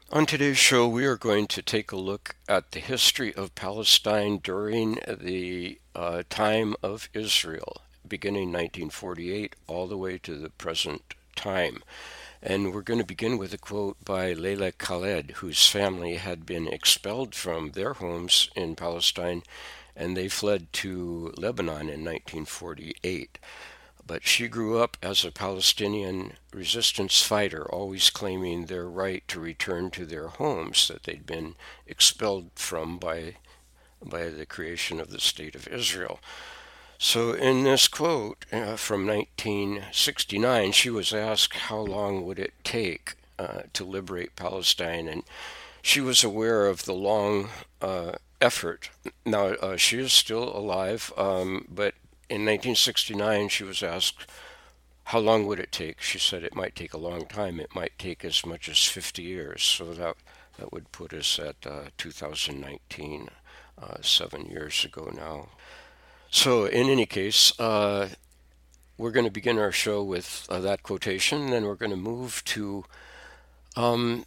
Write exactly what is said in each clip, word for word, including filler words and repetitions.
On today's show, we are going to take a look at the history of Palestine during the uh, time of Israel, beginning nineteen forty-eight all the way to the present time. And we're going to begin with a quote by Leila Khaled, whose family had been expelled from their homes in Palestine and they fled to Lebanon in nineteen forty-eight. But she grew up as a Palestinian resistance fighter, always claiming their right to return to their homes that they'd been expelled from by, by the creation of the State of Israel. So, in this quote uh, from nineteen sixty-nine, she was asked how long would it take uh, to liberate Palestine, and she was aware of the long uh, effort. Now, uh, she is still alive, um, but in nineteen sixty-nine, she was asked, how long would it take? She said it might take a long time. It might take as much as fifty years. So that, that would put us at uh, two thousand nineteen, uh, seven years ago now. So, in any case, uh, we're going to begin our show with uh, that quotation, and then we're going to move to um,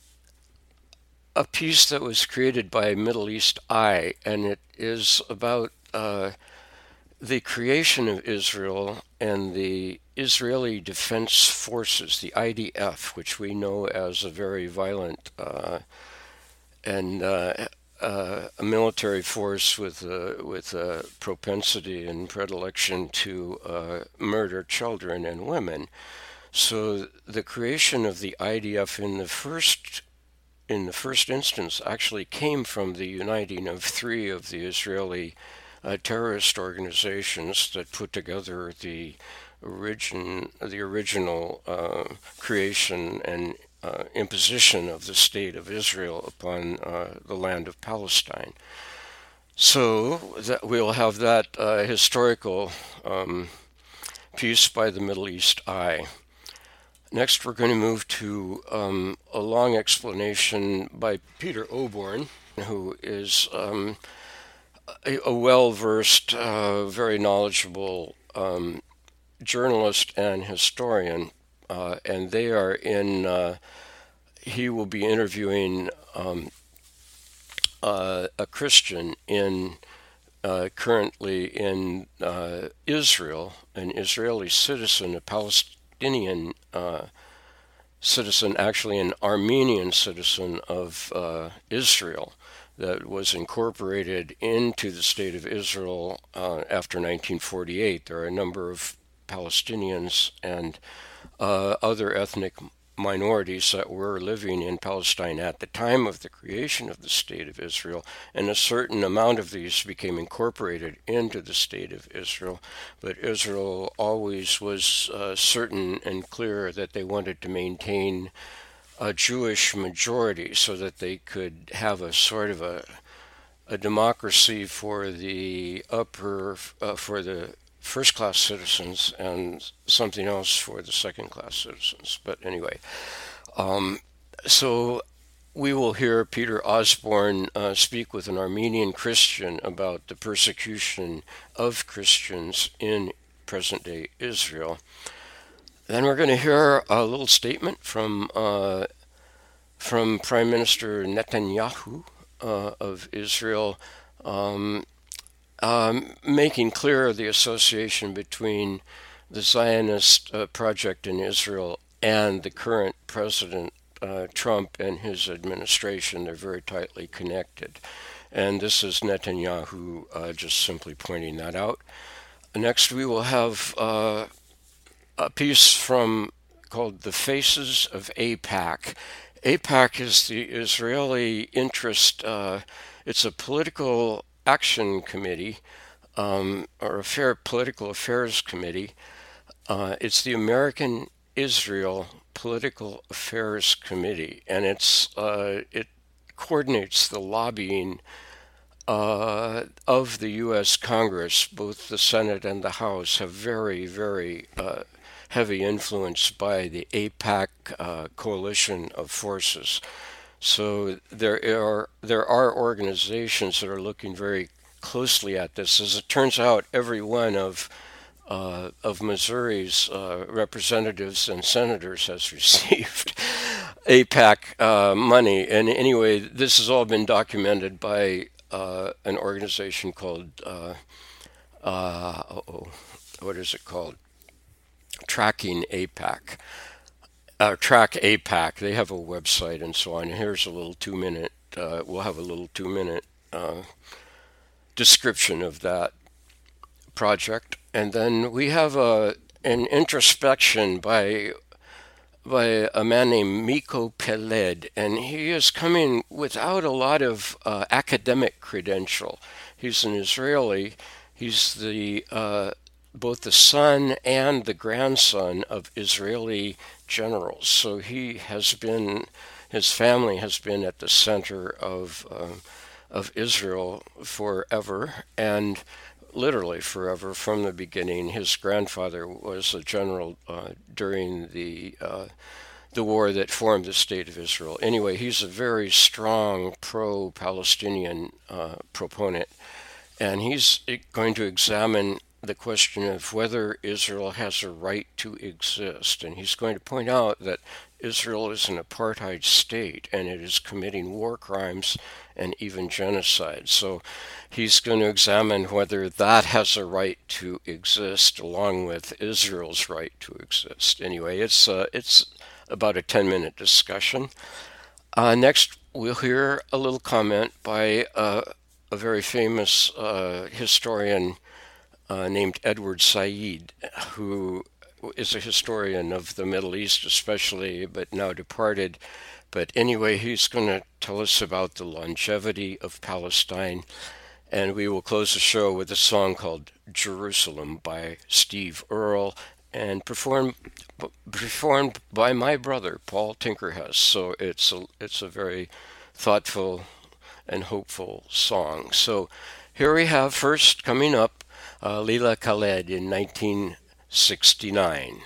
a piece that was created by Middle East Eye, and it is about uh, the creation of Israel and the Israeli Defense Forces, the I D F, which we know as a very violent uh, and uh, uh, a military force with a, with a propensity and predilection to uh, murder children and women. So the creation of the I D F in the first in the first instance actually came from the uniting of three of the Israeli uh, terrorist organizations that put together the origin the original uh, creation and uh, imposition of the state of Israel upon uh, the land of Palestine. So that we'll have that uh, historical um, piece by the Middle East Eye. Next, we're going to move to um, a long explanation by Peter Oborn, who is um, a, a well-versed, uh, very knowledgeable um, journalist and historian, uh, and they are in. Uh, he will be interviewing um, uh, a Christian in uh, currently in uh, Israel, an Israeli citizen, a Palestinian uh, citizen, actually an Armenian citizen of uh, Israel that was incorporated into the state of Israel uh, after nineteen forty-eight. There are a number of Palestinians and uh, other ethnic minorities that were living in Palestine at the time of the creation of the State of Israel, and a certain amount of these became incorporated into the State of Israel. But Israel always was uh, certain and clear that they wanted to maintain a Jewish majority so that they could have a sort of a a democracy for the upper uh, for the first class citizens and something else for the second class citizens. But anyway, um, so we will hear Peter Osborne uh, speak with an Armenian Christian about the persecution of Christians in present day Israel. Then we're going to hear a little statement from uh, from Prime Minister Netanyahu uh, of Israel, um, um, making clear the association between the Zionist uh, project in Israel and the current president, uh, Trump, and his administration. They're very tightly connected. And this is Netanyahu uh, just simply pointing that out. Next, we will have uh, a piece from called The Faces of AIPAC. AIPAC is the Israeli interest, uh, it's a political action committee, um, or a fair political affairs committee. Uh, it's the American Israel Political Affairs Committee, and it's uh, it coordinates the lobbying uh, of the U S Congress. Both the Senate and the House have very, very uh, heavy influence by the AIPAC uh, coalition of forces. So there are there are organizations that are looking very closely at this. As it turns out, every one of uh, of Missouri's uh, representatives and senators has received AIPAC uh, money. And anyway, this has all been documented by uh, an organization called, uh, uh, oh, what is it called? Tracking AIPAC. Uh, Track AIPAC. They have a website and so on. Here's a little two minute, uh, we'll have a little two minute uh, description of that project. And then we have a, an introspection by by a man named Miko Peled, and he is coming without a lot of uh, academic credential. He's an Israeli. He's the uh, both the son and the grandson of Israeli generals. So he has been, his family has been at the center of uh, of Israel forever, and literally forever from the beginning. His grandfather was a general uh, during the uh, the war that formed the State of Israel. Anyway, he's a very strong pro-Palestinian uh, proponent, and he's going to examine the question of whether Israel has a right to exist. And he's going to point out that Israel is an apartheid state and it is committing war crimes and even genocide. So he's going to examine whether that has a right to exist along with Israel's right to exist. Anyway, it's uh, it's about a ten minute discussion. Uh, next, we'll hear a little comment by uh, a very famous uh, historian uh, named Edward Said, who is a historian of the Middle East especially, but now departed. But anyway, he's going to tell us about the longevity of Palestine. And we will close the show with a song called Jerusalem by Steve Earle, and performed performed by my brother, Paul Tinkerhus. So it's a, it's a very thoughtful and hopeful song. So here we have first coming up uh, Leila Khaled in nineteen sixty-nine.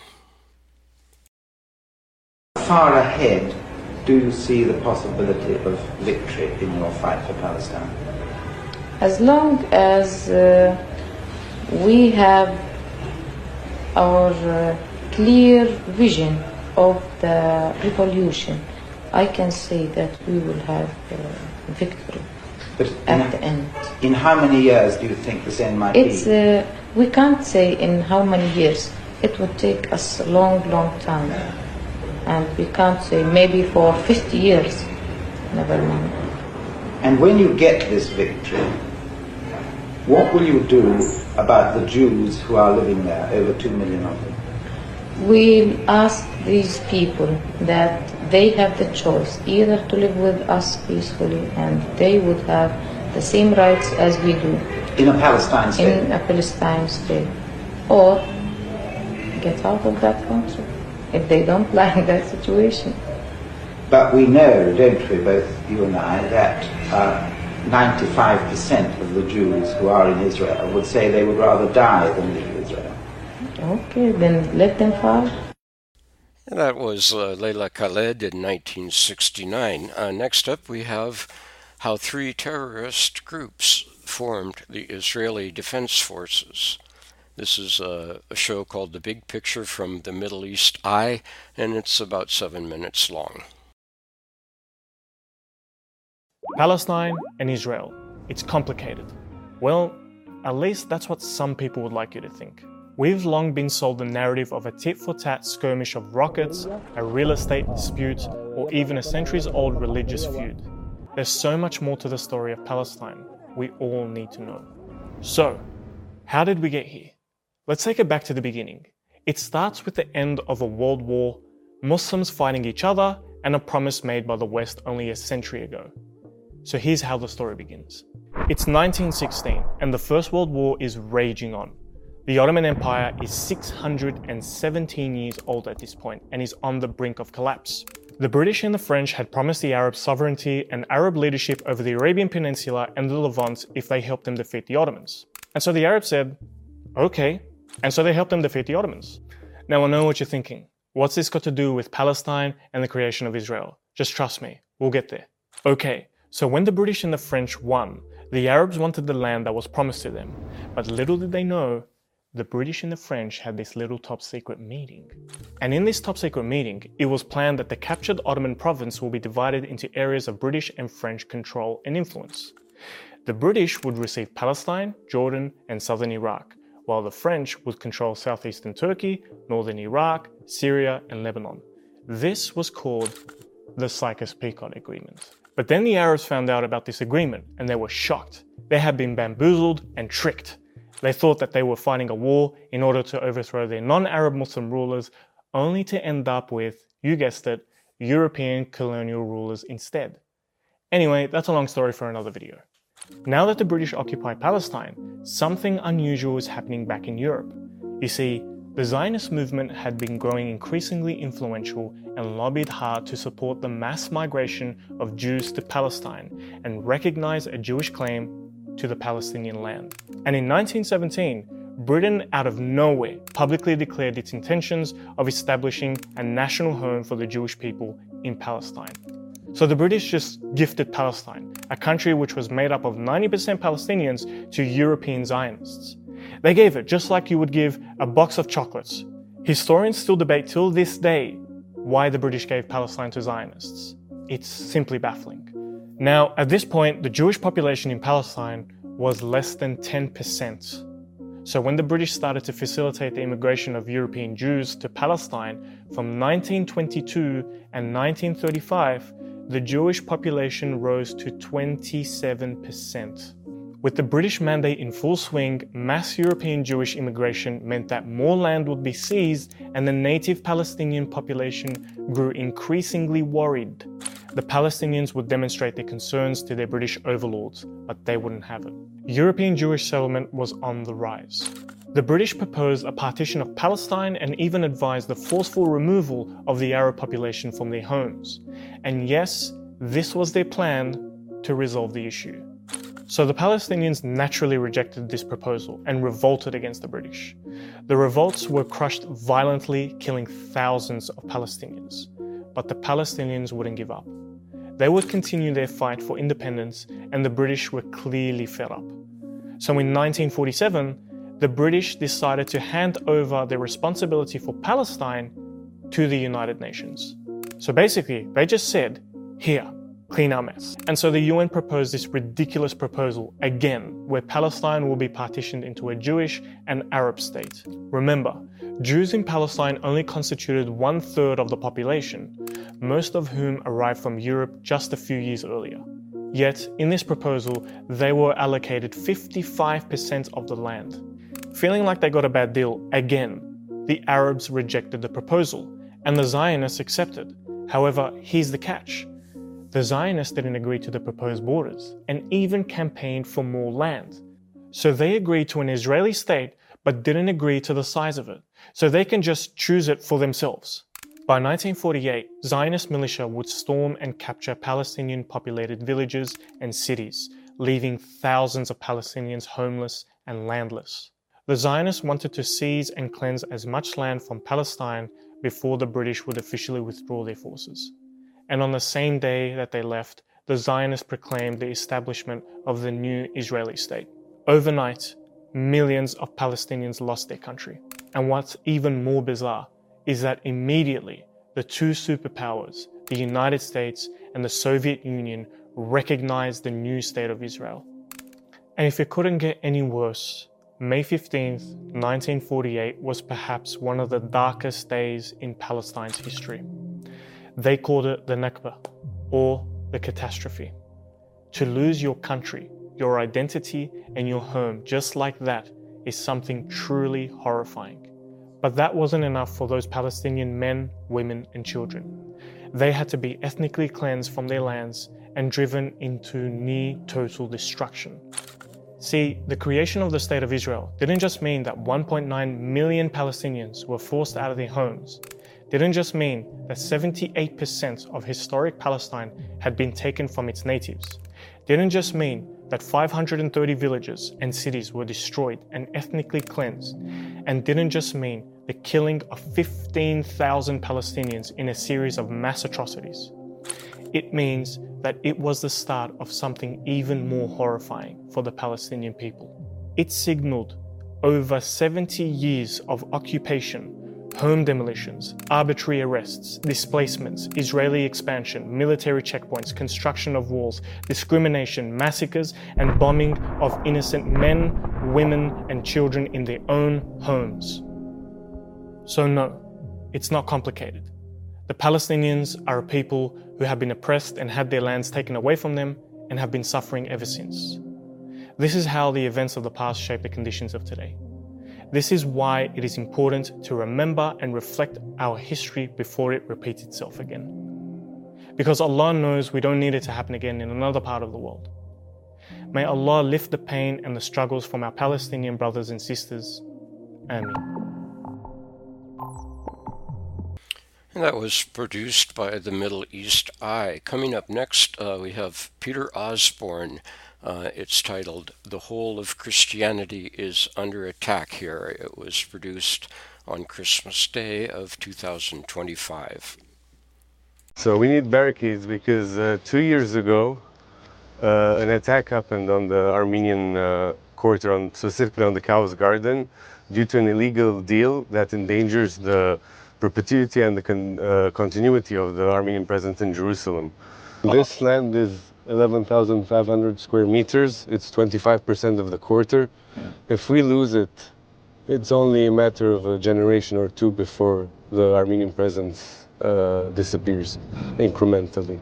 Far ahead, do you see the possibility of victory in your fight for Palestine? As long as uh, we have our uh, clear vision of the revolution, I can say that we will have uh, victory but at in, the end. In how many years do you think this end might it's, be? Uh, we can't say in how many years. It would take us a long, long time. And we can't say maybe for fifty years. Never mind. And when you get this victory, what will you do about the Jews who are living there, over two million of them? We'll ask these people that they have the choice either to live with us peacefully and they would have the same rights as we do. In a Palestine state? In a Palestine state. Or get out of that country if they don't like that situation. But we know, don't we, both you and I, that uh, ninety-five percent of the Jews who are in Israel would say they would rather die than leave Israel. Okay, then let them fight. That was uh, Leila Khaled in nineteen sixty-nine. Uh, next up, we have how three terrorist groups formed the Israeli Defense Forces. This is a, a show called The Big Picture from the Middle East Eye, and it's about seven minutes long. Palestine and Israel. It's complicated. Well, at least that's what some people would like you to think. We've long been sold the narrative of a tit-for-tat skirmish of rockets, a real estate dispute, or even a centuries-old religious feud. There's so much more to the story of Palestine we all need to know. So, how did we get here? Let's take it back to the beginning. It starts with the end of a world war, Muslims fighting each other, and a promise made by the West only a century ago. So here's how the story begins. It's nineteen sixteen, and the First World War is raging on. The Ottoman Empire is six hundred seventeen years old at this point and is on the brink of collapse. The British and the French had promised the Arabs sovereignty and Arab leadership over the Arabian Peninsula and the Levant if they helped them defeat the Ottomans. And so the Arabs said, okay, and so they helped them defeat the Ottomans. Now I know what you're thinking. What's this got to do with Palestine and the creation of Israel? Just trust me, we'll get there. Okay, so when the British and the French won, the Arabs wanted the land that was promised to them, but little did they know, the British and the French had this little top-secret meeting. And in this top-secret meeting, it was planned that the captured Ottoman province will be divided into areas of British and French control and influence. The British would receive Palestine, Jordan, and southern Iraq, while the French would control southeastern Turkey, northern Iraq, Syria, and Lebanon. This was called the Sykes-Picot Agreement. But then the Arabs found out about this agreement, and they were shocked. They had been bamboozled and tricked. They thought that they were fighting a war in order to overthrow their non-Arab Muslim rulers, only to end up with, you guessed it, European colonial rulers instead. Anyway, that's a long story for another video. Now that the British occupy Palestine, something unusual is happening back in Europe. You see, the Zionist movement had been growing increasingly influential and lobbied hard to support the mass migration of Jews to Palestine and recognize a Jewish claim to the Palestinian land. And in nineteen seventeen, Britain, out of nowhere, publicly declared its intentions of establishing a national home for the Jewish people in Palestine. So the British just gifted Palestine, a country which was made up of ninety percent Palestinians, to European Zionists. They gave it just like you would give a box of chocolates. Historians still debate till this day why the British gave Palestine to Zionists. It's simply baffling. Now, at this point, the Jewish population in Palestine was less than ten percent. So when the British started to facilitate the immigration of European Jews to Palestine from nineteen twenty-two and nineteen thirty-five, the Jewish population rose to twenty-seven percent. With the British mandate in full swing, mass European Jewish immigration meant that more land would be seized and the native Palestinian population grew increasingly worried. The Palestinians would demonstrate their concerns to their British overlords, but they wouldn't have it. European Jewish settlement was on the rise. The British proposed a partition of Palestine and even advised the forceful removal of the Arab population from their homes. And yes, this was their plan to resolve the issue. So the Palestinians naturally rejected this proposal and revolted against the British. The revolts were crushed violently, killing thousands of Palestinians. But the Palestinians wouldn't give up. They would continue their fight for independence, and the British were clearly fed up. So in nineteen forty-seven, the British decided to hand over the responsibility for Palestine to the United Nations. So basically, they just said, here, clean our mess. And so the U N proposed this ridiculous proposal again, where Palestine will be partitioned into a Jewish and Arab state. Remember, Jews in Palestine only constituted one third of the population, most of whom arrived from Europe just a few years earlier. Yet, in this proposal, they were allocated fifty-five percent of the land. Feeling like they got a bad deal again, the Arabs rejected the proposal, and the Zionists accepted. However, here's the catch. The Zionists didn't agree to the proposed borders, and even campaigned for more land. So they agreed to an Israeli state, but didn't agree to the size of it, so they can just choose it for themselves. By nineteen forty-eight, Zionist militia would storm and capture Palestinian-populated villages and cities, leaving thousands of Palestinians homeless and landless. The Zionists wanted to seize and cleanse as much land from Palestine before the British would officially withdraw their forces. And on the same day that they left, the Zionists proclaimed the establishment of the new Israeli state. Overnight, millions of Palestinians lost their country. And what's even more bizarre is that immediately the two superpowers, the United States and the Soviet Union, recognized the new state of Israel. And if it couldn't get any worse, May fifteenth, nineteen forty-eight was perhaps one of the darkest days in Palestine's history. They called it the Nakba, or the catastrophe. To lose your country, your identity, and your home just like that is something truly horrifying. But that wasn't enough for those Palestinian men, women, and children. They had to be ethnically cleansed from their lands and driven into near total destruction. See, the creation of the State of Israel didn't just mean that one point nine million Palestinians were forced out of their homes. Didn't just mean that seventy-eight percent of historic Palestine had been taken from its natives. Didn't just mean that five hundred thirty villages and cities were destroyed and ethnically cleansed. And didn't just mean the killing of fifteen thousand Palestinians in a series of mass atrocities. It means that it was the start of something even more horrifying for the Palestinian people. It signaled over seventy years of occupation, home demolitions, arbitrary arrests, displacements, Israeli expansion, military checkpoints, construction of walls, discrimination, massacres, and bombing of innocent men, women, and children in their own homes. So no, it's not complicated. The Palestinians are a people who have been oppressed and had their lands taken away from them and have been suffering ever since. This is how the events of the past shape the conditions of today. This is why it is important to remember and reflect our history before it repeats itself again. Because Allah knows we don't need it to happen again in another part of the world. May Allah lift the pain and the struggles from our Palestinian brothers and sisters. Ameen. And that was produced by the Middle East Eye. Coming up next, uh, we have Peter Osborne. Uh, it's titled The Whole of Christianity is Under Attack Here. It was produced on Christmas Day of two thousand twenty-five. So we need barricades because uh, two years ago, uh, an attack happened on the Armenian uh, quarter, on, specifically on the Cow's Garden, due to an illegal deal that endangers the perpetuity and the con uh, continuity of the Armenian presence in Jerusalem. This land is eleven thousand five hundred square meters. It's twenty-five percent of the quarter. Yeah. If we lose it, it's only a matter of a generation or two before the Armenian presence uh, disappears incrementally.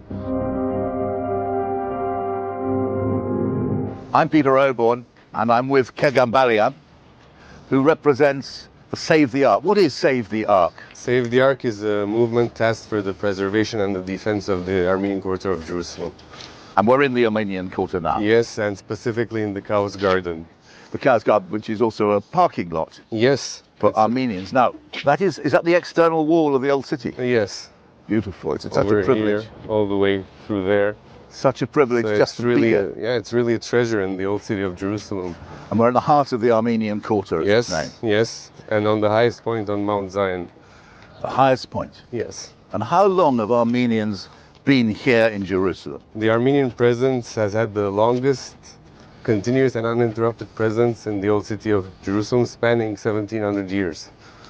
I'm Peter Osborne, and I'm with Kegambarian, who represents the Save the Ark. What is Save the Ark? Save the Ark is a movement tasked for the preservation and the defense of the Armenian quarter of Jerusalem. And we're in the Armenian quarter now. Yes, and specifically in the Cow's Garden. The Cow's Garden, which is also a parking lot. Yes. For Armenians. Now, that is, is that the external wall of the old city? Yes. Beautiful. It's such Over a privilege. Here, all the way through there. Such a privilege so just it's to really be here. A, yeah, it's really a treasure in the old city of Jerusalem. And we're in the heart of the Armenian quarter. Yes, name. yes. And on the highest point on Mount Zion. The highest point? Yes. And how long have Armenians been here in Jerusalem? The Armenian presence has had the longest continuous and uninterrupted presence in the old city of Jerusalem, spanning seventeen hundred years.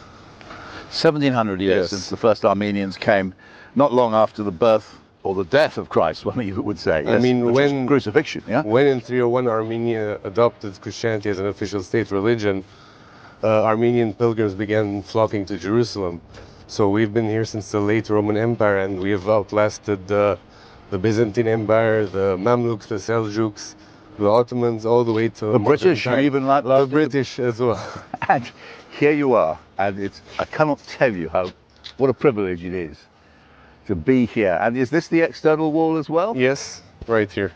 seventeen hundred years yes. since the first Armenians came, not long after the birth or the death of Christ, one you would say. I yes, mean, when crucifixion, yeah? When in three oh one Armenia adopted Christianity as an official state religion, uh, Armenian pilgrims began flocking to Jerusalem. So we've been here since the late Roman Empire, and we have outlasted uh, the Byzantine Empire, the Mamluks, the Seljuks, the Ottomans, all the way to the British, and even like the British as well. And here you are, and it's I cannot tell you how what a privilege it is to be here. And is this the external wall as well? Yes, right here.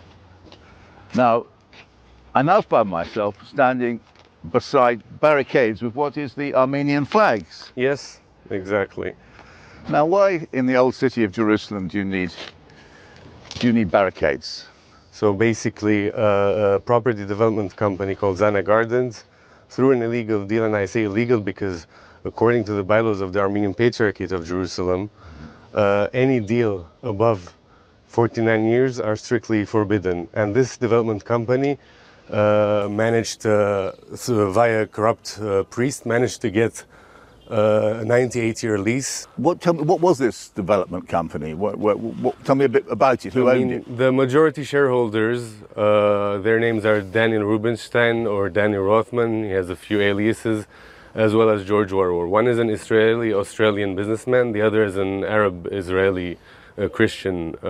Now, I now find myself standing beside barricades with what is the Armenian flags. Yes. Exactly. Now, why in the old city of Jerusalem do you need do you need barricades? So basically, uh, a property development company called Zana Gardens, through an illegal deal, and I say illegal because according to the bylaws of the Armenian Patriarchate of Jerusalem, uh, any deal above forty-nine years are strictly forbidden. And this development company uh, managed to, so via a corrupt uh, priest, managed to get Uh, a ninety-eight year lease. What, tell me, what was this development company? What, what, what, tell me a bit about it. Who I owned mean, it? The majority shareholders, uh, their names are Daniel Rubinstein or Daniel Rothman. He has a few aliases, as well as George Warwar. One is an Israeli-Australian businessman. The other is an Arab-Israeli uh, Christian uh,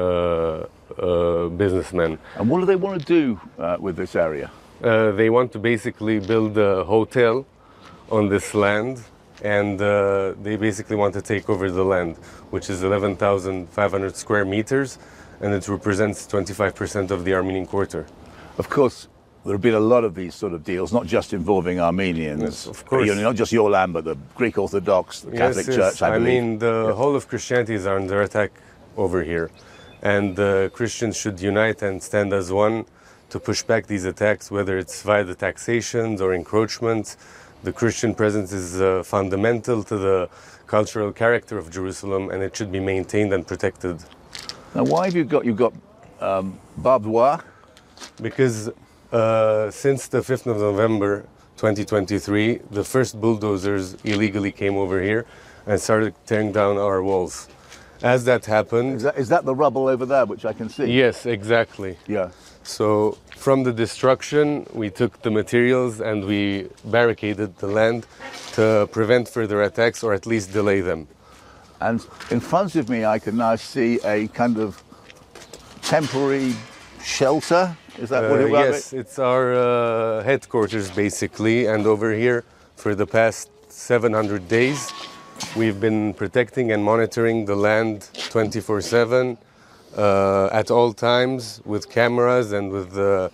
uh, businessman. And what do they want to do uh, with this area? Uh, they want to basically build a hotel on this land. And uh, they basically want to take over the land, which is eleven thousand five hundred square meters, and it represents twenty-five percent of the Armenian quarter. Of course, there have been a lot of these sort of deals, not just involving Armenians. Yes, of course. You know, not just your land, but the Greek Orthodox, the Catholic yes, Church, yes. I believe. I mean, the yes. whole of Christianity is under attack over here. And uh, Christians should unite and stand as one to push back these attacks, whether it's via the taxations or encroachments. The Christian presence is uh, fundamental to the cultural character of Jerusalem, and it should be maintained and protected. Now, why have you got you've got um, barbed wire? Because uh, since the fifth of November twenty twenty-three, the first bulldozers illegally came over here and started tearing down our walls. As that happened... Is that, is that the rubble over there, which I can see? Yes, exactly. Yeah. So from the destruction, we took the materials and we barricaded the land to prevent further attacks or at least delay them. And in front of me, I can now see a kind of temporary shelter. Is that what it was? Uh, yes, it's our uh, headquarters basically, and over here for the past seven hundred days we've been protecting and monitoring the land twenty-four seven uh, at all times with cameras and with uh,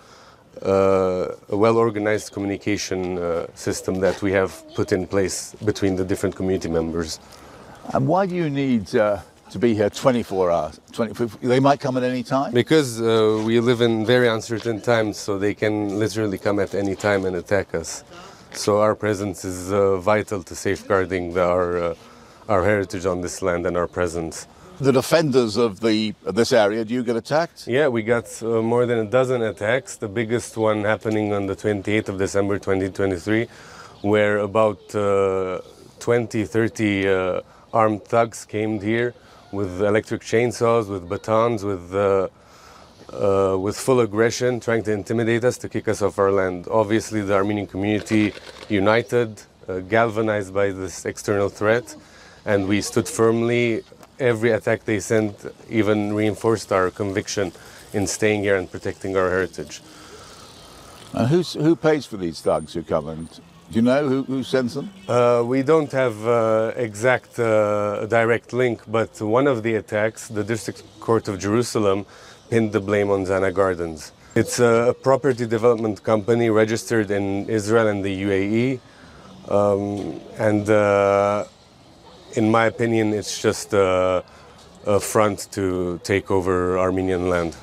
uh, a well-organized communication uh, system that we have put in place between the different community members. And why do you need uh, to be here twenty-four hours? twenty, they might come at any time? Because uh, we live in very uncertain times, so they can literally come at any time and attack us. So our presence is uh, vital to safeguarding the, our, uh, our heritage on this land and our presence. The defenders of, the, of this area, do you get attacked? Yeah, we got uh, more than a dozen attacks. The biggest one happening on the twenty-eighth of December twenty twenty-three, where about uh, twenty, thirty uh, armed thugs came here with electric chainsaws, with batons, with uh, uh, with full aggression, trying to intimidate us, to kick us off our land. Obviously, the Armenian community united, uh, galvanized by this external threat, and we stood firmly. Every attack they sent even reinforced our conviction in staying here and protecting our heritage. And who's, who pays for these thugs who come? And do you know who, who sends them? Uh, we don't have uh, exact uh, direct link, but one of the attacks, the District Court of Jerusalem, pinned the blame on Zana Gardens. It's a property development company registered in Israel and the U A E, um, and uh, in my opinion, it's just a, a front to take over Armenian land.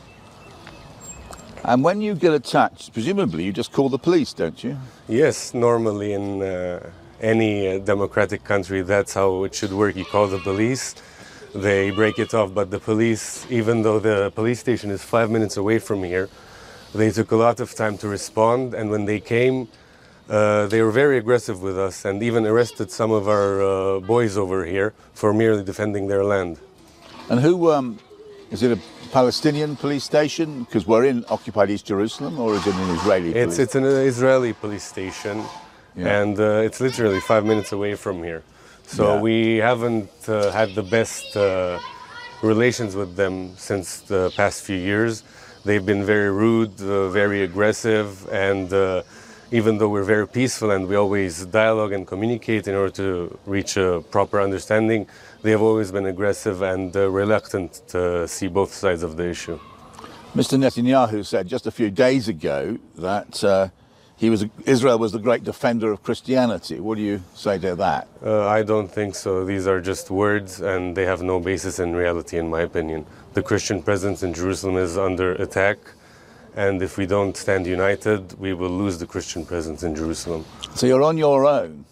And when you get attacked, presumably you just call the police, don't you? Yes, normally in uh, any uh, democratic country, that's how it should work. You call the police, they break it off, but the police, even though the police station is five minutes away from here, they took a lot of time to respond, and when they came, uh, they were very aggressive with us and even arrested some of our uh, boys over here for merely defending their land. And who, um, is it a Palestinian police station? Because we're in occupied East Jerusalem, or is it an Israeli police? It's, it's an Israeli police station, Yeah. and uh, it's literally five minutes away from here. So Yeah. we haven't uh, had the best uh, relations with them since the past few years. They've been very rude, uh, very aggressive, and uh, even though we're very peaceful and we always dialogue and communicate in order to reach a proper understanding, they have always been aggressive and uh, reluctant to see both sides of the issue. Mister Netanyahu said just a few days ago that uh, he was Israel was the great defender of Christianity. What do you say to that? Uh, I don't think so. These are just words and they have no basis in reality, in my opinion. The Christian presence in Jerusalem is under attack, and if we don't stand united, we will lose the Christian presence in Jerusalem. So you're on your own.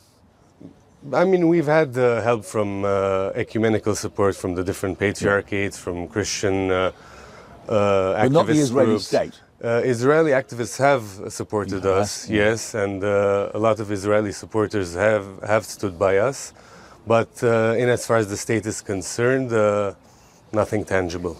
I mean, we've had uh, help from uh, ecumenical support from the different patriarchates, from Christian uh, uh, activist But not the Israeli groups. state. Uh, Israeli activists have supported Yeah, us, yeah. yes, and uh, a lot of Israeli supporters have, have stood by us. But uh, in as far as the state is concerned, uh, nothing tangible.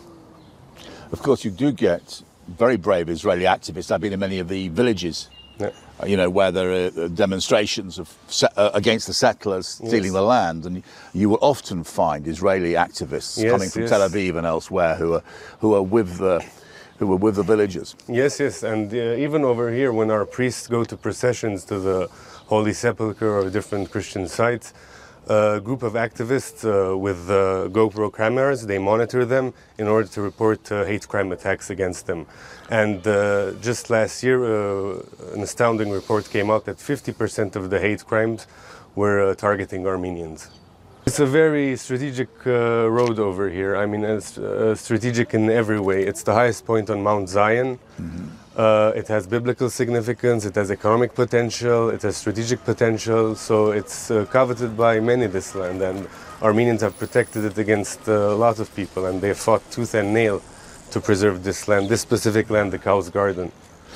Of course, you do get very brave Israeli activists. I've been in many of the villages, Yeah. uh, you know, where there are uh, demonstrations of se- uh, against the settlers stealing Yes. the land, and you will often find Israeli activists Yes, coming from yes. Tel Aviv and elsewhere who are who are with the who are with the villagers. Yes, yes, and uh, even over here, when our priests go to processions to the Holy Sepulchre or different Christian sites, a group of activists uh, with uh, GoPro cameras, they monitor them in order to report uh, hate crime attacks against them. And uh, just last year, uh, an astounding report came out that fifty percent of the hate crimes were uh, targeting Armenians. It's a very strategic uh, road over here. I mean, it's uh, strategic in every way. It's the highest point on Mount Zion. Mm-hmm. Uh, it has biblical significance, it has economic potential, it has strategic potential, so it's uh, coveted by many, this land, and Armenians have protected it against uh, a lot of people, and they fought tooth and nail to preserve this land, this specific land, the Cow's Garden.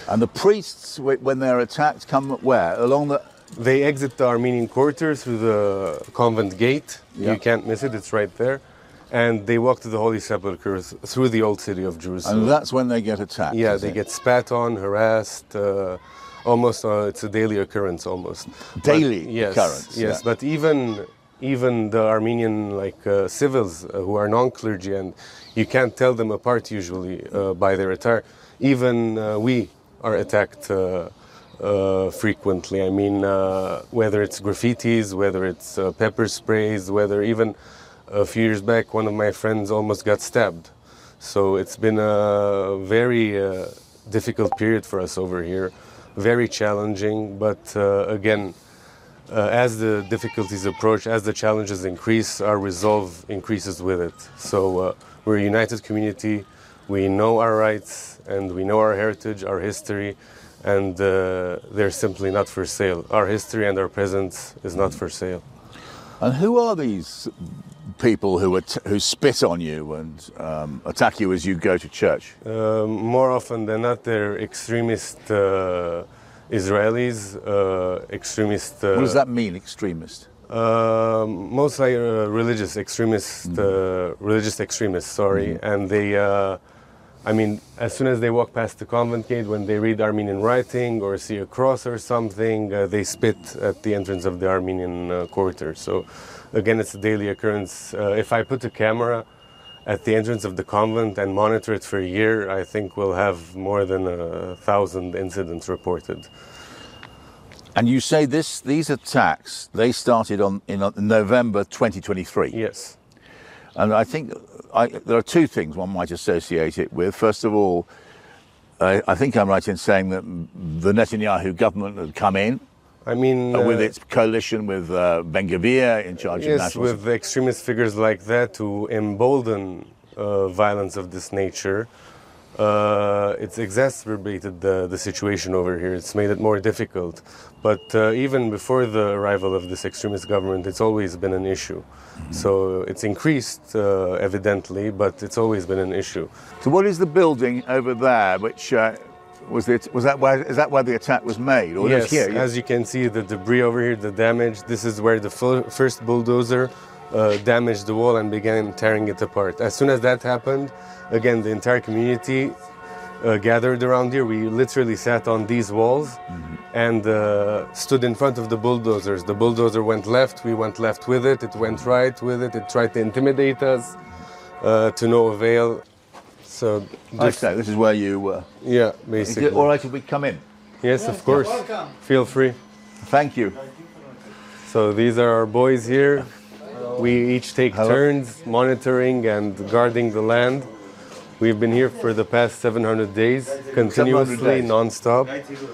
And the priests, wh- when they're attacked, come where? Along the... They exit the Armenian quarter through the convent gate. Yeah. You can't miss it, it's right there. And they walk to the Holy Sepulchre through the old city of Jerusalem. And that's when they get attacked. Yeah, is they it? get spat on, harassed. Uh, almost, uh, it's a daily occurrence almost. Daily But, yes, occurrence, Yes, yeah. but even even the Armenian like uh, civils uh, who are non-clergy, and you can't tell them apart usually uh, by their attire. Even uh, we are attacked uh, uh, frequently. I mean, uh, whether it's graffitis, whether it's uh, pepper sprays, whether even a few years back, one of my friends almost got stabbed. So it's been a very uh, difficult period for us over here, very challenging. But uh, again, uh, as the difficulties approach, as the challenges increase, our resolve increases with it. So uh, we're a united community. We know our rights and we know our heritage, our history, and uh, they're simply not for sale. Our history and our presence is not for sale. And who are these people who at- who spit on you and um, attack you as you go to church? Um, more often than not, they're extremist uh, Israelis, uh, extremist. Uh, What does that mean, extremist? Um, most like uh, religious extremists, uh, religious extremists. Sorry, and they. Uh, I mean, as soon as they walk past the convent gate, when they read Armenian writing or see a cross or something, uh, they spit at the entrance of the Armenian uh, quarter. So, again, it's a daily occurrence. Uh, if I put a camera at the entrance of the convent and monitor it for a year, I think we'll have more than a thousand incidents reported. And you say this these attacks, they started on in uh, November twenty twenty-three. Yes. And I think I, there are two things one might associate it with. First of all, I, I think I'm right in saying that the Netanyahu government had come in I mean, uh, with uh, its coalition with uh, Ben Gvir in charge of yes, national with extremist figures like that to embolden uh, violence of this nature, uh, it's exacerbated the, the situation over here. It's made it more difficult. But uh, even before the arrival of this extremist government, it's always been an issue. Mm-hmm. So it's increased, uh, evidently, but it's always been an issue. So what is the building over there? Which uh, was it? Was that where? Is that where the attack was made? Or Yes, is here? as you can see, the debris over here, the damage. This is where the fir- first bulldozer uh, damaged the wall and began tearing it apart. As soon as that happened, again, the entire community uh, gathered around here. We literally sat on these walls mm-hmm. and uh, stood in front of the bulldozers. The bulldozer went left, we went left with it, it went right with it, it tried to intimidate us uh, to no avail. So, Okay, this is where you were. Yeah, Is basically. it all right if we come in? Yes, of course. Feel free. Thank you. So these are our boys here. We each take Hello. turns monitoring and guarding the land. We've been here for the past seven hundred days, continuously, days. non-stop.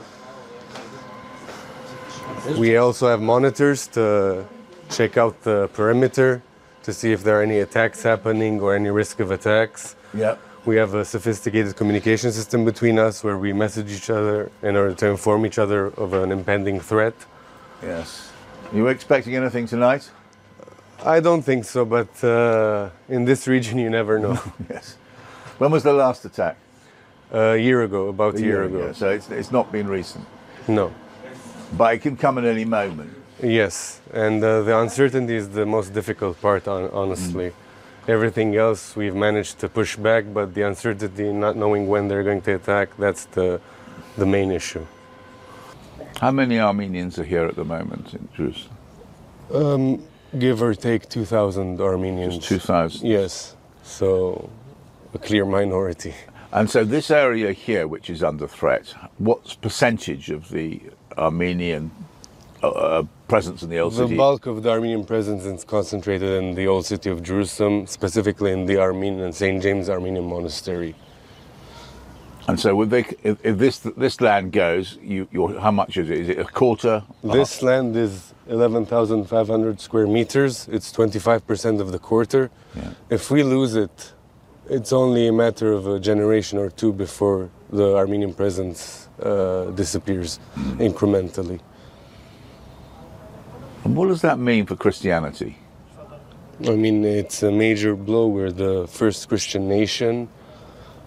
We also have monitors to check out the perimeter to see if there are any attacks happening or any risk of attacks. Yeah. We have a sophisticated communication system between us where we message each other in order to inform each other of an impending threat. Yes. You were expecting anything tonight? I don't think so, but uh, in this region you never know. Yes. When was the last attack? A year ago, about a, year, ago. So it's, it's not been recent. No. But it can come at any moment. Yes, and uh, the uncertainty is the most difficult part, hon- honestly. Mm. Everything else we've managed to push back, but the uncertainty, not knowing when they're going to attack, that's the, the main issue. How many Armenians are here at the moment in Jerusalem? Um, give or take two thousand Armenians. Just two thousand? Yes, so a clear minority. And so this area here, which is under threat, what percentage of the Armenian uh, presence in the old The city? bulk of the Armenian presence is concentrated in the old city of Jerusalem, specifically in the Armenian Saint James Armenian Monastery. And so would they, if, if this this land goes, you, you're, how much is it? Is it a quarter? This land is eleven thousand five hundred square meters. It's twenty-five percent of the quarter. Yeah. If we lose it, it's only a matter of a generation or two before the Armenian presence uh, disappears mm. incrementally. And what does that mean for Christianity? I mean, it's a major blow. We're the first Christian nation.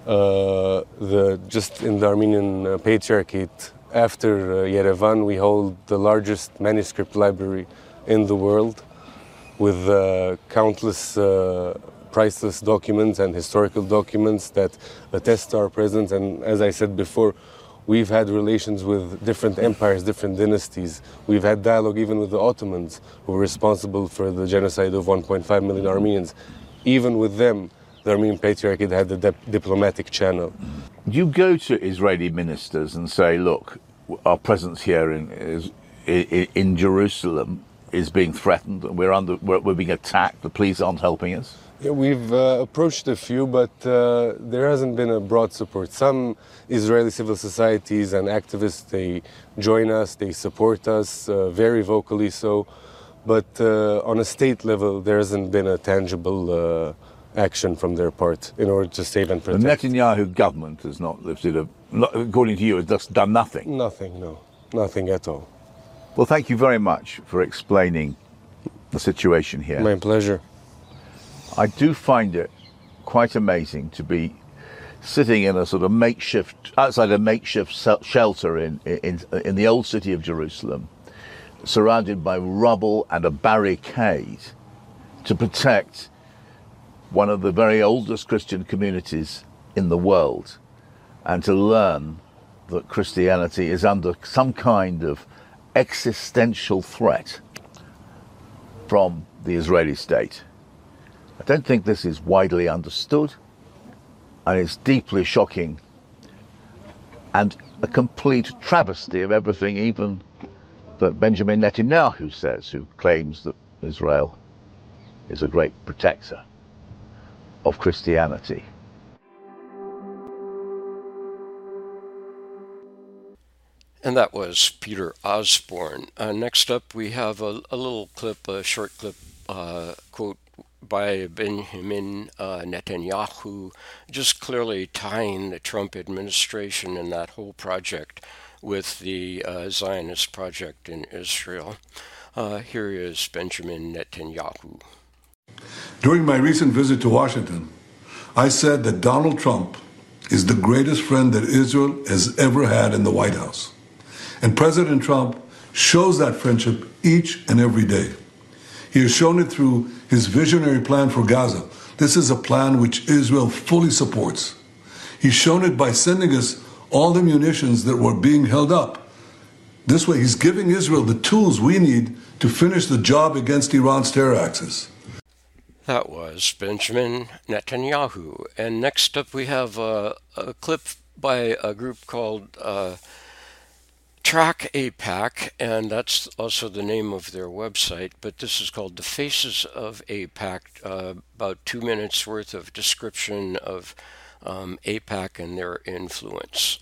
Uh, the just in the Armenian uh, Patriarchate, after uh, Yerevan, we hold the largest manuscript library in the world, with uh, countless uh, priceless documents and historical documents that attest to our presence. And as I said before, we've had relations with different empires, different dynasties. We've had dialogue even with the Ottomans, who were responsible for the genocide of one point five million Armenians. Even with them, the Armenian Patriarchate had the dip- diplomatic channel. You go to Israeli ministers and say, look, our presence here in, is, in, in Jerusalem is being threatened, we're, under, we're, we're being attacked, the police aren't helping us? Yeah, we've uh, approached a few, but uh, there hasn't been a broad support. Some Israeli civil societies and activists, they join us, they support us, uh, very vocally so, but uh, on a state level, there hasn't been a tangible uh, action from their part in order to save and protect. The Netanyahu government has not lifted a, according to you, has just done nothing? Nothing, no. Nothing at all. Well, thank you very much for explaining the situation here. My pleasure. I do find it quite amazing to be sitting in a sort of makeshift, outside a makeshift shelter in, in, in the old city of Jerusalem, surrounded by rubble and a barricade to protect one of the very oldest Christian communities in the world, and to learn that Christianity is under some kind of existential threat from the Israeli state. I don't think this is widely understood, and it's deeply shocking and a complete travesty of everything even that Benjamin Netanyahu says, who claims that Israel is a great protector of Christianity. And that was Peter Osborne. Uh, next up, we have a, a little clip, a short clip, uh, quote by Benjamin uh, Netanyahu, just clearly tying the Trump administration and that whole project with the uh, Zionist project in Israel. Uh, here is Benjamin Netanyahu. During my recent visit to Washington, I said that Donald Trump is the greatest friend that Israel has ever had in the White House. And President Trump shows that friendship each and every day. He has shown it through his visionary plan for Gaza. This is a plan which Israel fully supports. He's shown it by sending us all the munitions that were being held up. This way, he's giving Israel the tools we need to finish the job against Iran's terror axis. That was Benjamin Netanyahu. And next up, we have a, a clip by a group called uh, Track AIPAC, and that's also the name of their website, but this is called The Faces of AIPAC, uh, about two minutes worth of description of um, AIPAC and their influence.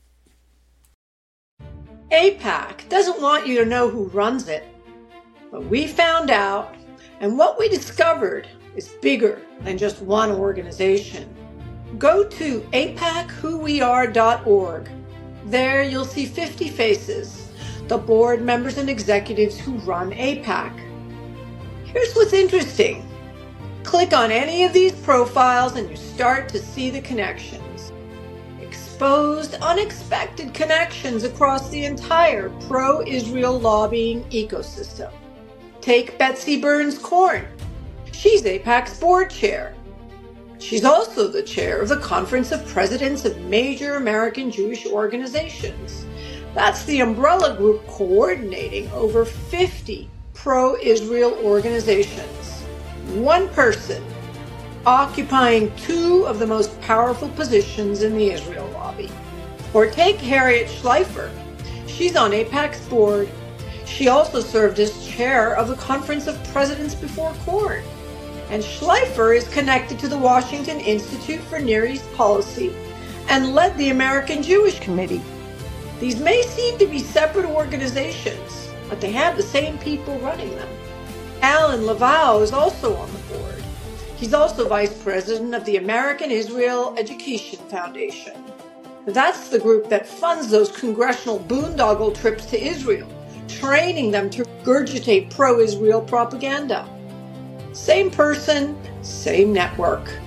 AIPAC doesn't want you to know who runs it, but we found out, and what we discovered is bigger than just one organization. Go to A PAC who we are dot org. There you'll see fifty faces, the board members and executives who run AIPAC. Here's what's interesting. Click on any of these profiles and you start to see the connections. Exposed, unexpected connections across the entire pro-Israel lobbying ecosystem. Take Betsy Burns-Korn. She's AIPAC's board chair. She's also the chair of the Conference of Presidents of Major American Jewish Organizations. That's the umbrella group coordinating over fifty pro-Israel organizations. One person occupying two of the most powerful positions in the Israel lobby. Or take Harriet Schleifer. She's on AIPAC's board. She also served as chair of the Conference of Presidents before Korn. And Schleifer is connected to the Washington Institute for Near East Policy and led the American Jewish Committee. These may seem to be separate organizations, but they have the same people running them. Alan Lavau is also on the board. He's also vice president of the American Israel Education Foundation. That's the group that funds those congressional boondoggle trips to Israel, training them to regurgitate pro-Israel propaganda. Same person, same network.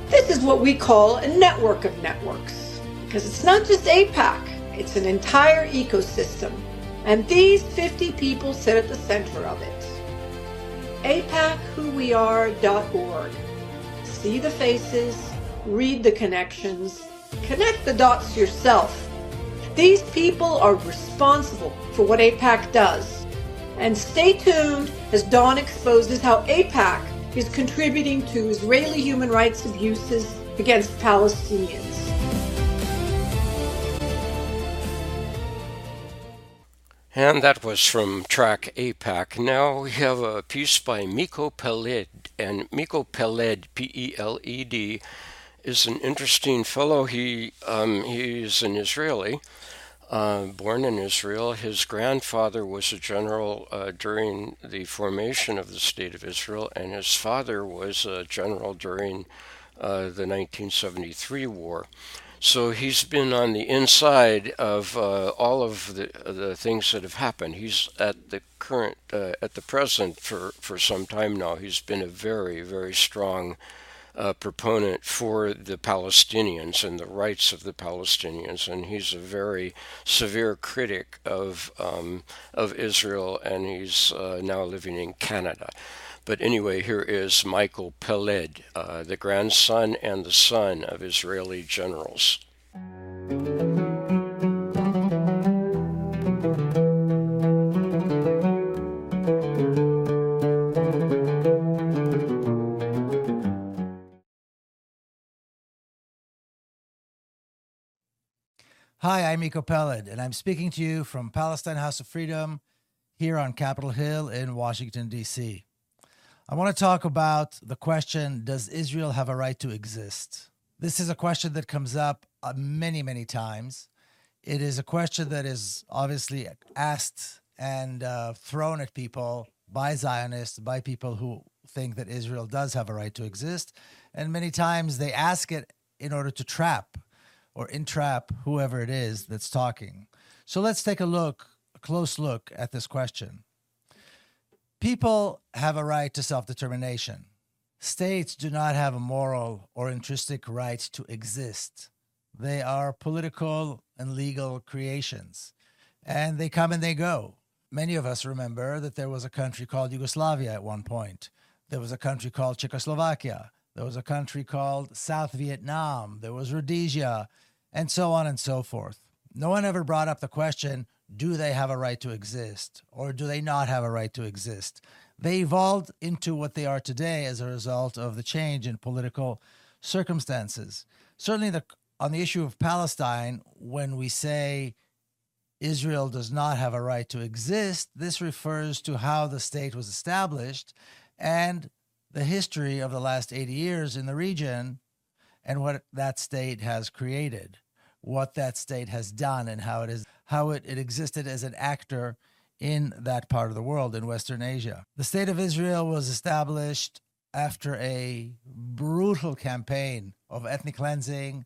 This is what we call a network of networks, because it's not just AIPAC, it's an entire ecosystem, and these fifty people sit at the center of it. A PAC who we are dot org. See the faces, read the connections, connect the dots yourself. These people are responsible for what AIPAC does. And stay tuned as Dawn exposes how AIPAC is contributing to Israeli human rights abuses against Palestinians. And that was from track AIPAC. Now we have a piece by Miko Peled. And Miko Peled, P E L E D, is an interesting fellow. He um, he's an Israeli, uh, born in Israel. His grandfather was a general uh, during the formation of the State of Israel, and his father was a general during uh, the nineteen seventy-three war. So he's been on the inside of uh, all of the the things that have happened. He's at the current, uh, at the present for, for some time now. He's been a very, very strong uh, proponent for the Palestinians and the rights of the Palestinians, and he's a very severe critic of um, of Israel, and he's uh, now living in Canada. But anyway, here is Michael Peled, uh, the grandson and the son of Israeli generals. Hi, I'm Miko Peled, and I'm speaking to you from Palestine House of Freedom here on Capitol Hill in Washington, D C I want to talk about the question, does Israel have a right to exist? This is a question that comes up uh, many, many times. It is a question that is obviously asked and uh, thrown at people by Zionists, by people who think that Israel does have a right to exist. And many times they ask it in order to trap or entrap whoever it is that's talking. So let's take a look, a close look at this question. People have a right to self-determination. States do not have a moral or intrinsic right to exist. They are political and legal creations, and they come and they go. Many of us remember that there was a country called Yugoslavia at one point. There was a country called Czechoslovakia. There was a country called South Vietnam. There was Rhodesia, and so on and so forth. No one ever brought up the question, do they have a right to exist, or do they not have a right to exist? They evolved into what they are today as a result of the change in political circumstances. Certainly the, on the issue of Palestine, when we say Israel does not have a right to exist, this refers to how the state was established and the history of the last eighty years in the region and what that state has created, what that state has done, and how it is how it, it existed as an actor in that part of the world, in Western Asia. The State of Israel was established after a brutal campaign of ethnic cleansing,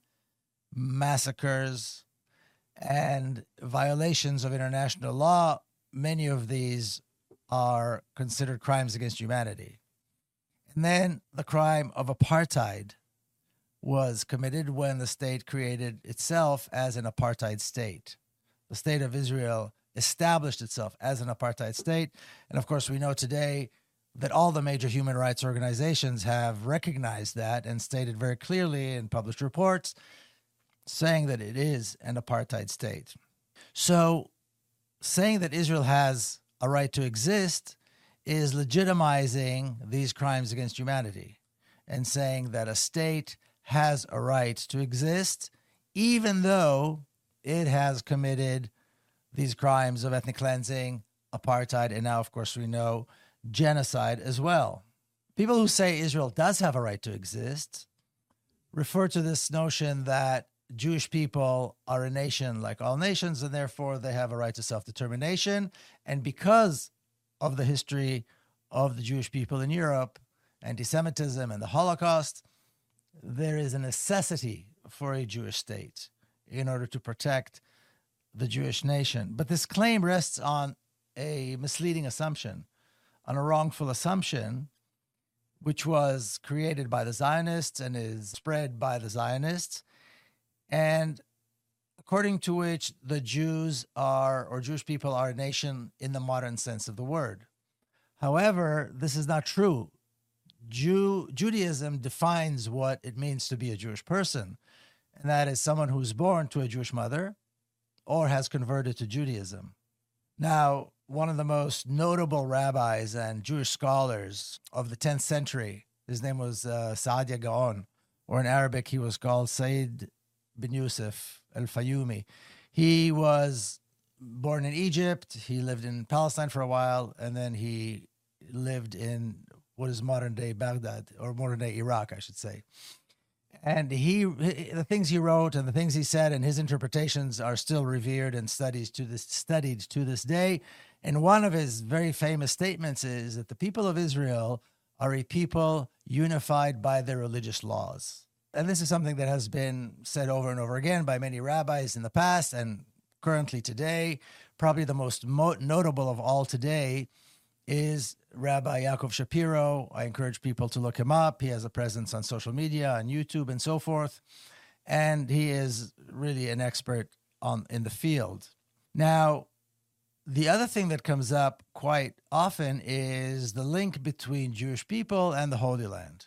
massacres, and violations of international law. Many of these are considered crimes against humanity. And then the crime of apartheid was committed when the state created itself as an apartheid state. The State of Israel established itself as an apartheid state. And of course, we know today that all the major human rights organizations have recognized that and stated very clearly in published reports saying that it is an apartheid state. So saying that Israel has a right to exist is legitimizing these crimes against humanity and saying that a state has a right to exist, even though it has committed these crimes of ethnic cleansing, apartheid, and now, of course, we know genocide as well. People who say Israel does have a right to exist refer to this notion that Jewish people are a nation like all nations, and therefore they have a right to self-determination. And because of the history of the Jewish people in Europe, anti-Semitism and the Holocaust, there is a necessity for a Jewish state in order to protect the Jewish nation. But this claim rests on a misleading assumption, on a wrongful assumption which was created by the Zionists and is spread by the Zionists, and according to which the Jews are, or Jewish people are a nation in the modern sense of the word. However, this is not true. Jew, Judaism defines what it means to be a Jewish person, and that is someone who's born to a Jewish mother or has converted to Judaism. Now, one of the most notable rabbis and Jewish scholars of the tenth century, his name was uh, Saadia Gaon, or in Arabic he was called Sayyid bin Yusuf al-Fayoumi. He was born in Egypt, he lived in Palestine for a while, and then he lived in what is modern-day Baghdad, or modern-day Iraq, I should say. And he, the things he wrote and the things he said and his interpretations are still revered and studied to this, studied to this day. And one of his very famous statements is that the people of Israel are a people unified by their religious laws. And this is something that has been said over and over again by many rabbis in the past and currently today. Probably the most mo- notable of all today is Rabbi Yaakov Shapiro. I encourage people to look him up. He has a presence on social media, on YouTube, and so forth. And he is really an expert on in the field. Now, the other thing that comes up quite often is the link between Jewish people and the Holy Land.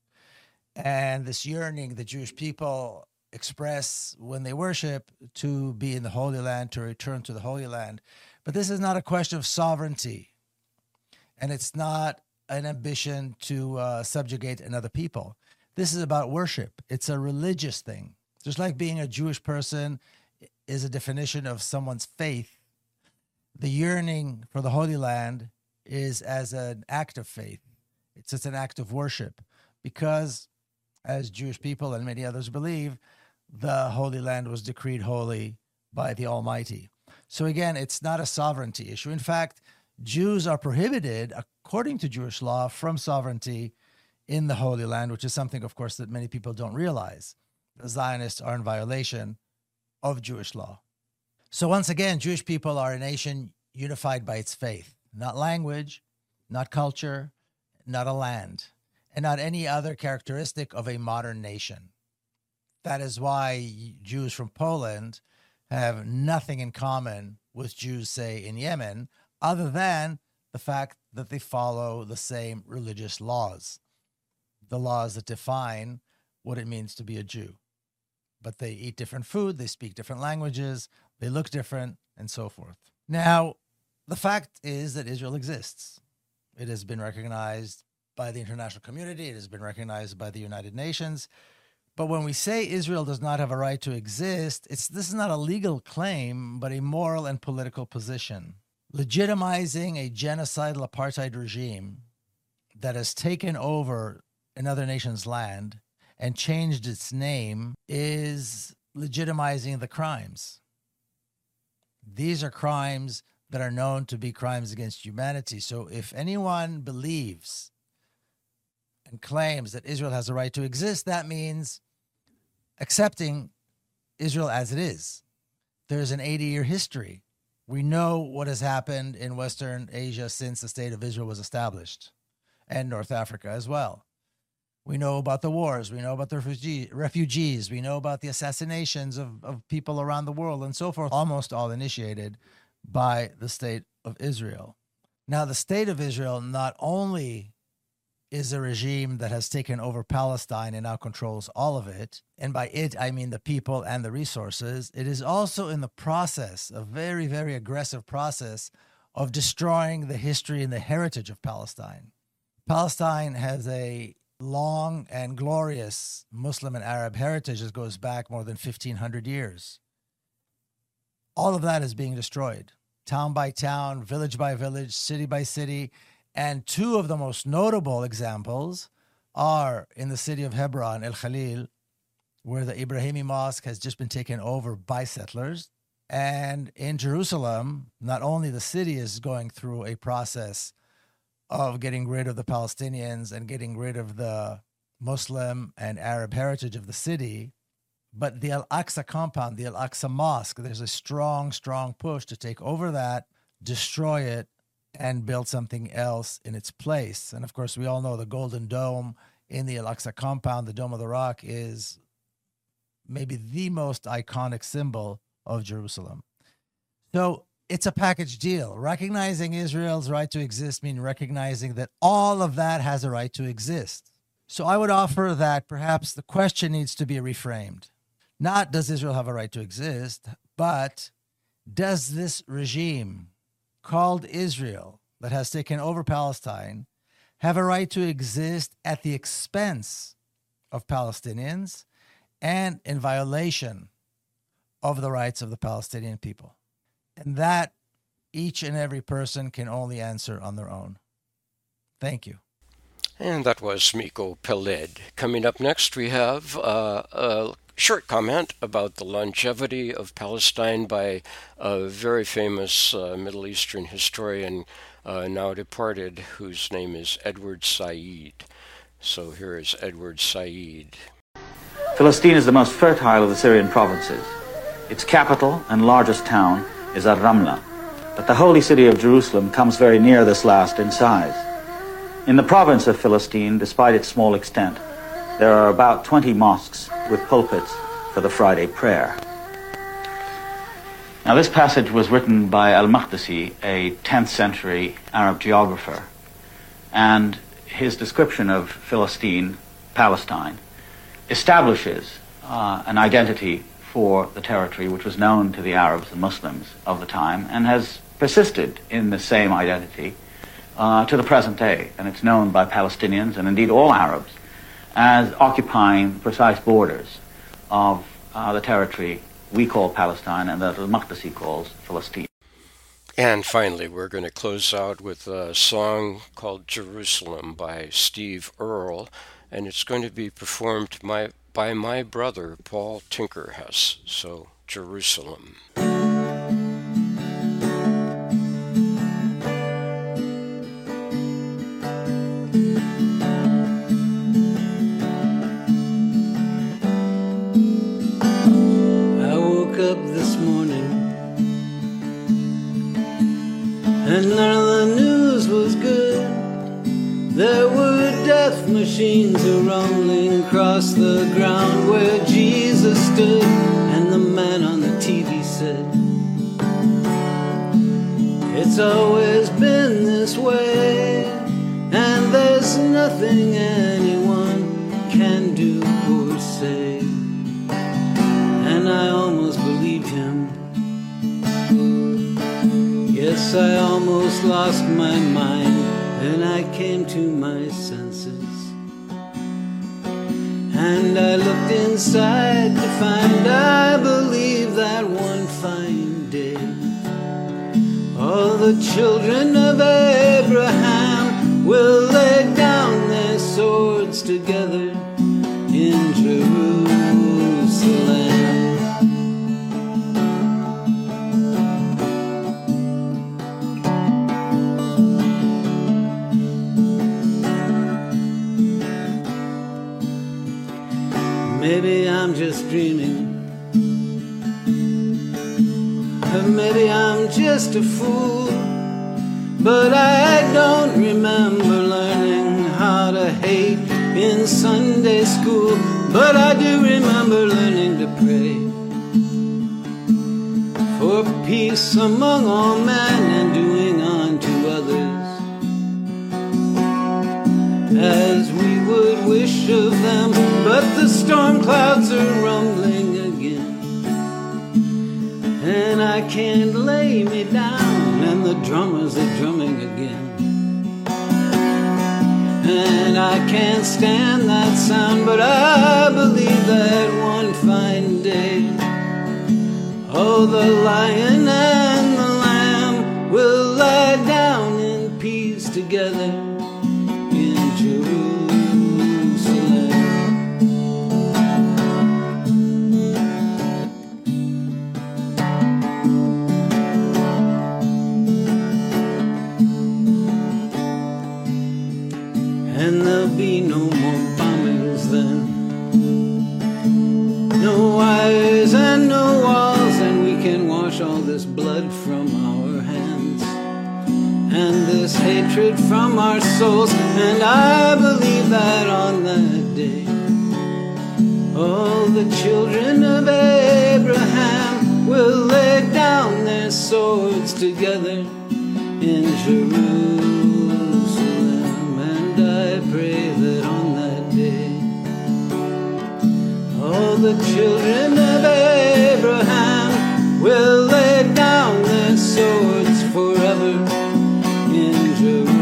And this yearning that Jewish people express when they worship to be in the Holy Land, to return to the Holy Land. But this is not a question of sovereignty. And it's not an ambition to uh, subjugate another people. This is about worship. It's a religious thing. Just like being a Jewish person is a definition of someone's faith, the yearning for the Holy Land is as an act of faith. It's just an act of worship because, as Jewish people and many others believe, the Holy Land was decreed holy by the Almighty. So again, it's not a sovereignty issue. In fact, Jews are prohibited, according to Jewish law, from sovereignty in the Holy Land, which is something, of course, that many people don't realize. The Zionists are in violation of Jewish law. So once again, Jewish people are a nation unified by its faith, not language, not culture, not a land, and not any other characteristic of a modern nation. That is why Jews from Poland have nothing in common with Jews, say, in Yemen, other than the fact that they follow the same religious laws, the laws that define what it means to be a Jew. But they eat different food, they speak different languages, they look different, and so forth. Now, the fact is that Israel exists. It has been recognized by the international community, it has been recognized by the United Nations. But when we say Israel does not have a right to exist, it's this is not a legal claim, but a moral and political position. Legitimizing a genocidal apartheid regime that has taken over another nation's land and changed its name is legitimizing the crimes. These are crimes that are known to be crimes against humanity. So if anyone believes and claims that Israel has a right to exist, that means accepting Israel as it is. There's an eighty-year history. We know what has happened in Western Asia since the State of Israel was established, and North Africa as well. We know about the wars. We know about the refugee, refugees. We know about the assassinations of, of people around the world and so forth, almost all initiated by the State of Israel. Now, the State of Israel not only is a regime that has taken over Palestine and now controls all of it, and by it, I mean the people and the resources, it is also in the process, a very, very aggressive process of destroying the history and the heritage of Palestine. Palestine has a long and glorious Muslim and Arab heritage that goes back more than fifteen hundred years. All of that is being destroyed, town by town, village by village, city by city. And two of the most notable examples are in the city of Hebron, El Khalil, where the Ibrahimi Mosque has just been taken over by settlers. And in Jerusalem, not only the city is going through a process of getting rid of the Palestinians and getting rid of the Muslim and Arab heritage of the city, but the Al-Aqsa compound, the Al-Aqsa Mosque, there's a strong, strong push to take over that, destroy it, and build something else in its place. And of course, we all know the Golden Dome in the Al-Aqsa compound, the Dome of the Rock, is maybe the most iconic symbol of Jerusalem. So it's a package deal. Recognizing Israel's right to exist means recognizing that all of that has a right to exist. So I would offer that perhaps the question needs to be reframed. Not does Israel have a right to exist, but does this regime called Israel that has taken over Palestine have a right to exist at the expense of Palestinians and in violation of the rights of the Palestinian people? And that each and every person can only answer on their own. Thank you. And that was Miko Peled. Coming up next, we have uh, a short comment about the longevity of Palestine by a very famous uh, Middle Eastern historian, uh, now departed, whose name is Edward Said. So here is Edward Said. Philistine is the most fertile of the Syrian provinces. Its capital and largest town is Ar-Ramla, but the holy city of Jerusalem comes very near this last in size. In the province of Philistine, despite its small extent, there are about twenty mosques with pulpits for the Friday prayer. Now, this passage was written by Al-Maqdisi, a tenth century Arab geographer, and his description of Philistine, Palestine, establishes uh, an identity for the territory which was known to the Arabs and Muslims of the time and has persisted in the same identity uh, to the present day. And it's known by Palestinians and indeed all Arabs as occupying precise borders of uh, the territory we call Palestine and that Al-Maqdisi calls Philistine. And finally, we're going to close out with a song called Jerusalem by Steve Earle, and it's going to be performed by, by my brother, Paul Tinkerhess. So, Jerusalem. And none of the news was good. There were death machines a-rumbling across the ground where Jesus stood. And the man on the T V said, it's always been this way, and there's nothing anyone can do or say. And I almost believed him. Yes, I almost lost my mind, and I came to my senses. And I looked inside to find I believe that one fine day all the children of Abraham will lay down their swords together in Jerusalem. Maybe I'm just dreaming, or maybe I'm just a fool, but I don't remember learning how to hate in Sunday school. But I do remember learning to pray for peace among all men and doing unto others as we would wish of them. But the storm clouds are rumbling again, and I can't lay me down, and the drummers are drumming again, and I can't stand that sound. But I believe that one fine day, oh, the lion and the lamb will lie down in peace together in Jerusalem. And there'll be no more bombings then, no wires and no walls, and we can wash all this blood from our hands. And hatred from our souls, and I believe that on that day all the children of Abraham will lay down their swords together in Jerusalem. And I pray that on that day all the children of Abraham will lay down their swords forever in Jerusalem.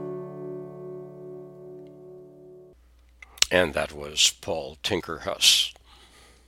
And that was Paul Tinker Huss.